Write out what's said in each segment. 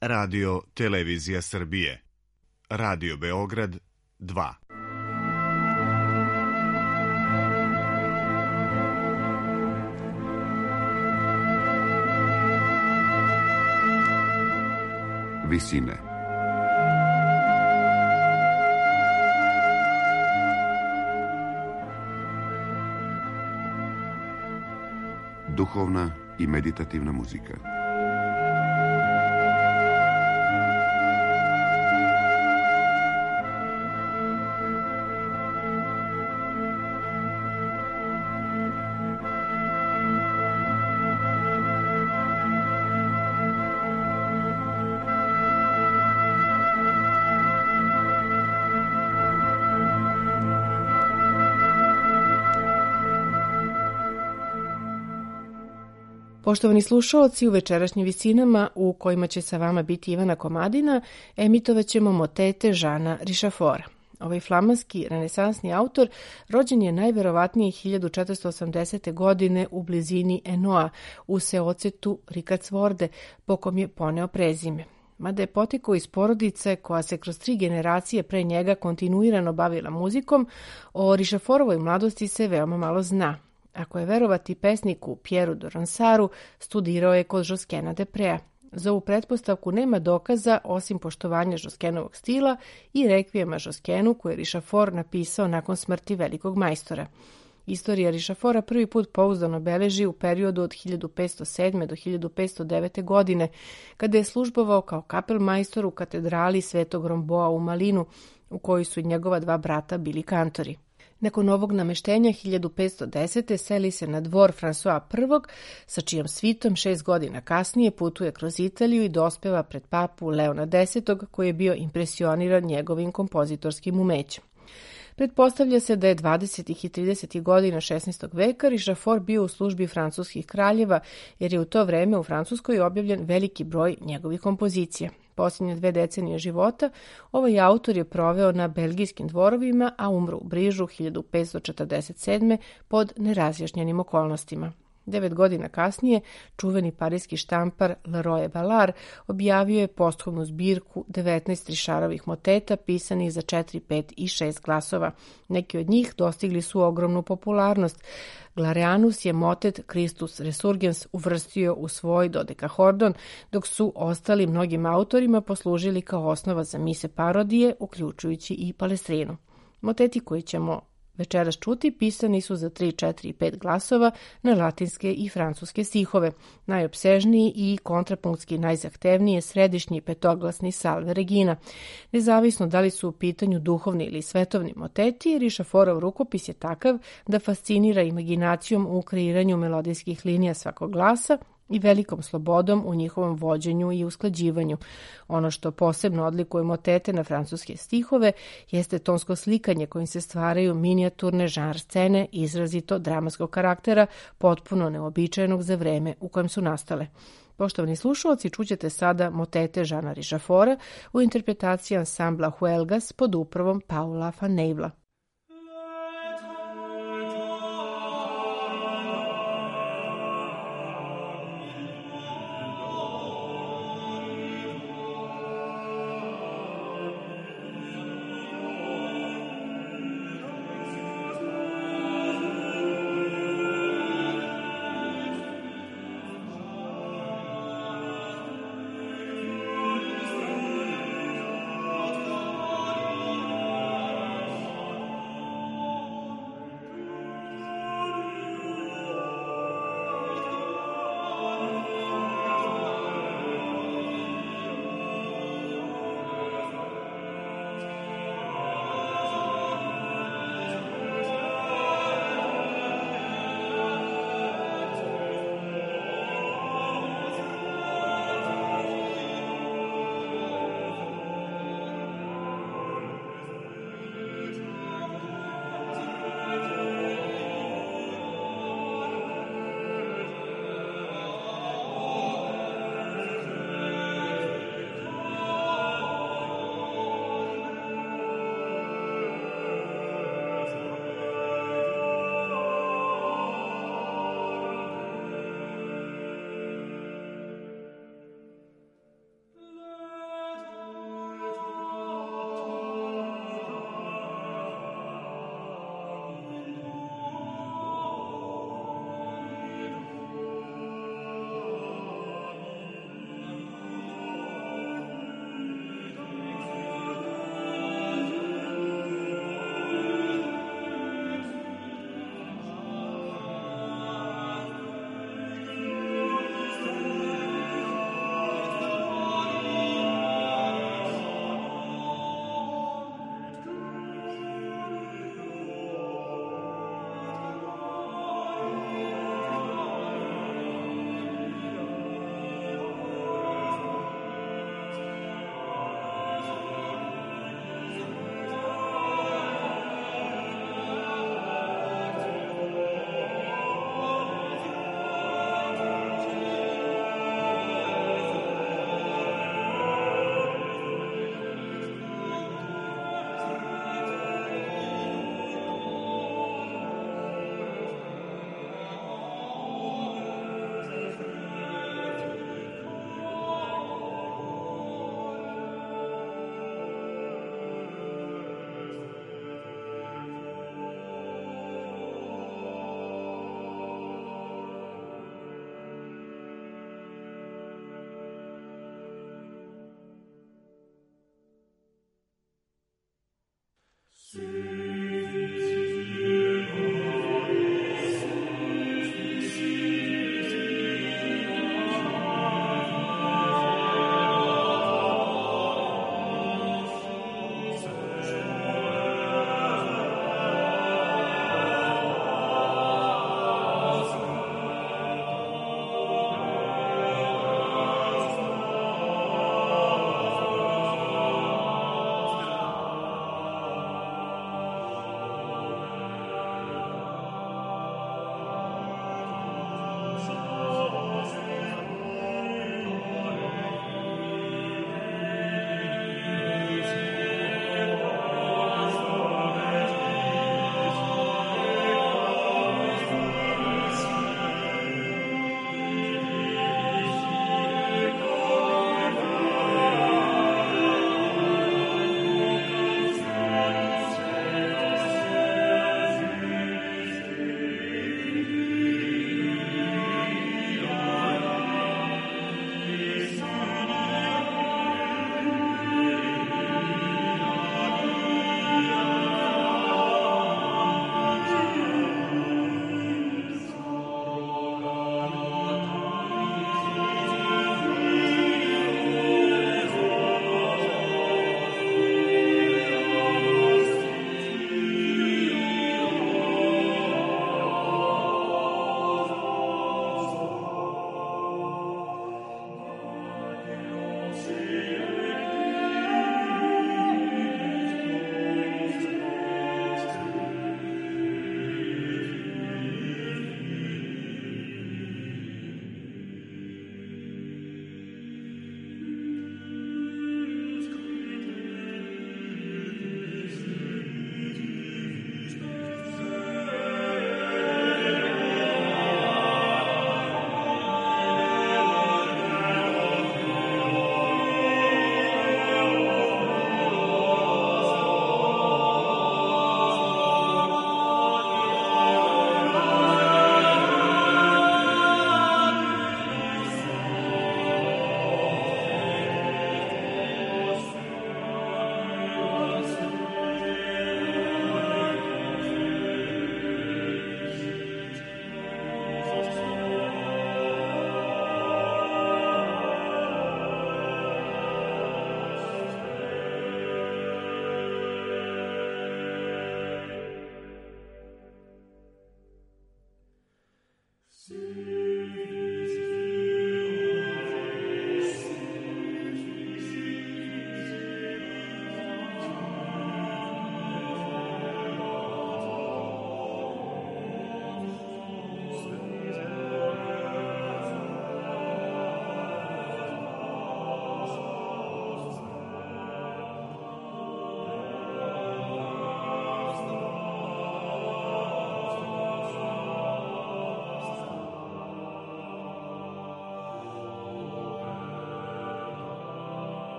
Radio Televizija Srbije, Radio Beograd 2. Visine. Duhovna i meditativna muzika. Poštovani slušaoci, u večerašnjim visinama u kojima će sa vama biti Ivana Komadina, emitovat ćemo motete Žana Rišafora. Ovaj flamanski renesansni autor rođen je najverovatnije 1480. godine u blizini Enoa, u seocetu Riccardsworde, po kom je poneo prezime. Mada je potekao iz porodice koja se kroz 3 generacije pre njega kontinuirano bavila muzikom, o Rišaforovoj mladosti se veoma malo zna. Ako je verovati pesniku Pieru de Ronsaru, studirao je kod Joskena de Prea. Za ovu pretpostavku nema dokaza osim poštovanja Joskenovog stila i rekvijema Joskenu koje je Rišafor napisao nakon smrti velikog majstora. Istorija Rišafora prvi put pouzdano beleži u periodu od 1507. do 1509. godine, kada je službovao kao kapelmajstor u katedrali Svetog Romboa u Malinu, u kojoj su njegova 2 brata bili kantori. Nakon ovog nameštenja 1510. seli se na dvor François I, sa čijom svitom 6 godina kasnije putuje kroz Italiju i dospeva pred papu Leona X, koji je bio impresioniran njegovim kompozitorskim umećem. Pretpostavlja se da je 20. i 30. godina 16. veka Rišafor bio u službi francuskih kraljeva, jer je u to vreme u Francuskoj objavljen veliki broj njegovih kompozicija. Posljednje 2 decenije života ovaj autor je proveo na belgijskim dvorovima, a umro u Brižu 1547. pod nerazjašnjenim okolnostima. 9 godina kasnije, čuveni parijski štampar Leroy Ballard objavio je posthumnu zbirku 19 Rišarovih moteta pisanih za 4, 5 i 6 glasova. Neki od njih dostigli su ogromnu popularnost. Glarianus je motet Christus Resurgens uvrstio u svoj dodekahordon, dok su ostali mnogim autorima poslužili kao osnova za mise parodije, uključujući i Palestrinu. Moteti koji ćemo večeras čuti pisani su za 3, 4 i 5 glasova na latinske i francuske stihove. Najopsežniji i kontrapunktski najzahtevniji je središnji petoglasni Salve Regina. Nezavisno da li su u pitanju duhovni ili svetovni moteti, Rišaforov rukopis je takav da fascinira imaginacijom u kreiranju melodijskih linija svakog glasa i velikom slobodom u njihovom vođenju i usklađivanju. Ono što posebno odlikuje motete na francuske stihove jeste tonsko slikanje kojim se stvaraju minijaturne žanr scene izrazito dramatskog karaktera, potpuno neobičajenog za vreme u kojem su nastale. Poštovani slušalci, čućete sada motete Žana Rišafora u interpretaciji ansambla Huelgas pod upravom Paula van Neivla.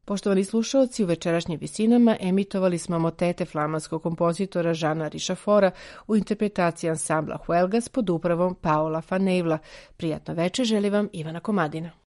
Poštovani slušaoci, u večerašnjim visinama emitovali smo motete flamanskog kompozitora Žana Richafora u interpretaciji ansambla Huelgas pod upravom Paola Fanevla. Prijatno večer želi vam Ivana Komadina.